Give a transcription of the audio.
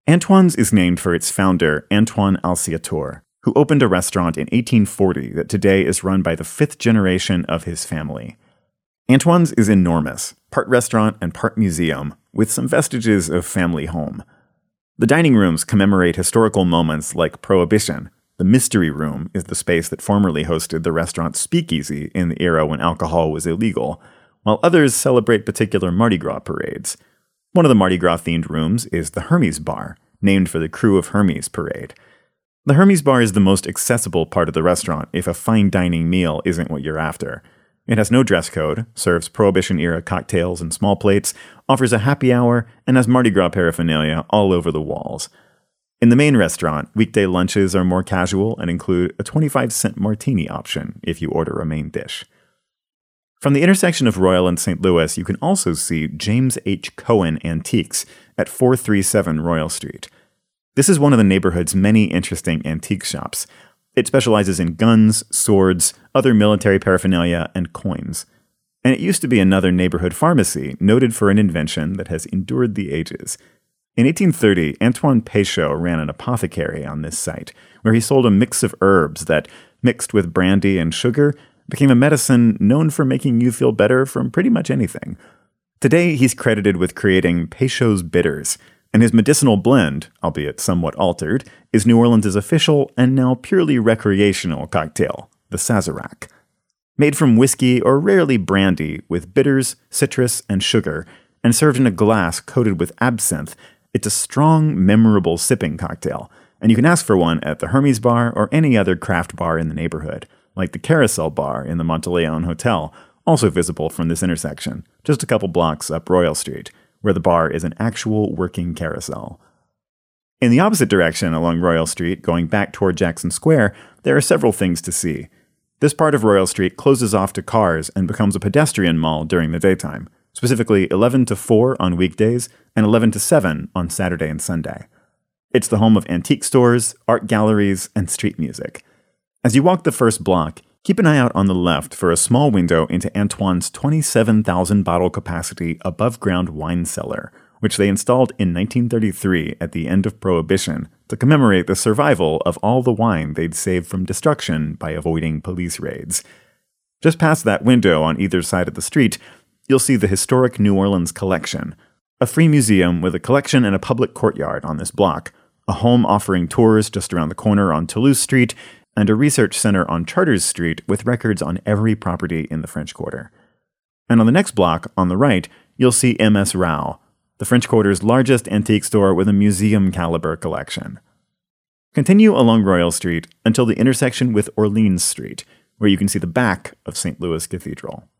Antoine's is named for its founder, Antoine Alciator, who opened a restaurant in 1840 that today is run by the fifth generation of his family. Antoine's is enormous, part restaurant and part museum, with some vestiges of family home. The dining rooms commemorate historical moments like Prohibition. The Mystery Room is the space that formerly hosted the restaurant Speakeasy in the era when alcohol was illegal, while others celebrate particular Mardi Gras parades. One of the Mardi Gras-themed rooms is the Hermes Bar, named for the Crew of Hermes parade. The Hermes Bar is the most accessible part of the restaurant if a fine dining meal isn't what you're after. It has no dress code, serves Prohibition-era cocktails and small plates, offers a happy hour, and has Mardi Gras paraphernalia all over the walls. In the main restaurant, weekday lunches are more casual and include a 25-cent martini option if you order a main dish. From the intersection of Royal and St. Louis, you can also see James H. Cohen Antiques at 437 Royal Street. This is one of the neighborhood's many interesting antique shops. It specializes in guns, swords, other military paraphernalia, and coins. And it used to be another neighborhood pharmacy, noted for an invention that has endured the ages. In 1830, Antoine Peychaud ran an apothecary on this site, where he sold a mix of herbs that, mixed with brandy and sugar, became a medicine known for making you feel better from pretty much anything. Today, he's credited with creating Peychaud's Bitters, and his medicinal blend, albeit somewhat altered, is New Orleans' official and now purely recreational cocktail, the Sazerac. Made from whiskey or rarely brandy with bitters, citrus, and sugar, and served in a glass coated with absinthe, it's a strong, memorable sipping cocktail, and you can ask for one at the Hermes Bar or any other craft bar in the neighborhood, like the Carousel Bar in the Monteleone Hotel, also visible from this intersection, just a couple blocks up Royal Street, where the bar is an actual working carousel. In the opposite direction along Royal Street, going back toward Jackson Square, there are several things to see. This part of Royal Street closes off to cars and becomes a pedestrian mall during the daytime, specifically 11 to 4 on weekdays and 11 to 7 on Saturday and Sunday. It's the home of antique stores, art galleries, and street music. As you walk the first block, keep an eye out on the left for a small window into Antoine's 27,000-bottle capacity above-ground wine cellar, which they installed in 1933 at the end of Prohibition to commemorate the survival of all the wine they'd saved from destruction by avoiding police raids. Just past that window on either side of the street, you'll see the Historic New Orleans Collection, a free museum with a collection and a public courtyard on this block, a home offering tours just around the corner on Toulouse Street, and a research center on Chartres Street with records on every property in the French Quarter. And on the next block, on the right, you'll see M.S. Rao, the French Quarter's largest antique store with a museum-caliber collection. Continue along Royal Street until the intersection with Orleans Street, where you can see the back of St. Louis Cathedral.